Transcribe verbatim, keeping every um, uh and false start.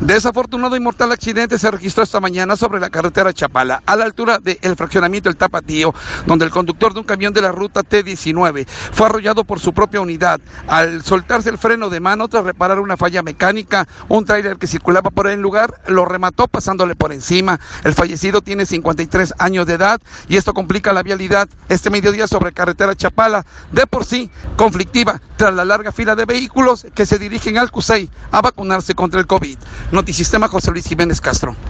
Desafortunado y mortal accidente se registró esta mañana sobre la carretera Chapala, a la altura del fraccionamiento El Tapatío, donde el conductor de un camión de la ruta T diecinueve fue arrollado por su propia unidad. Al soltarse el freno de mano tras reparar una falla mecánica, un tráiler que circulaba por el lugar lo remató pasándole por encima. El fallecido tiene cincuenta y tres años de edad y esto complica la vialidad este mediodía sobre carretera Chapala, de por sí conflictiva tras la larga fila de vehículos que se dirigen al CUSEI a vacunarse contra el COVID. Notisistema, José Luis Jiménez Castro.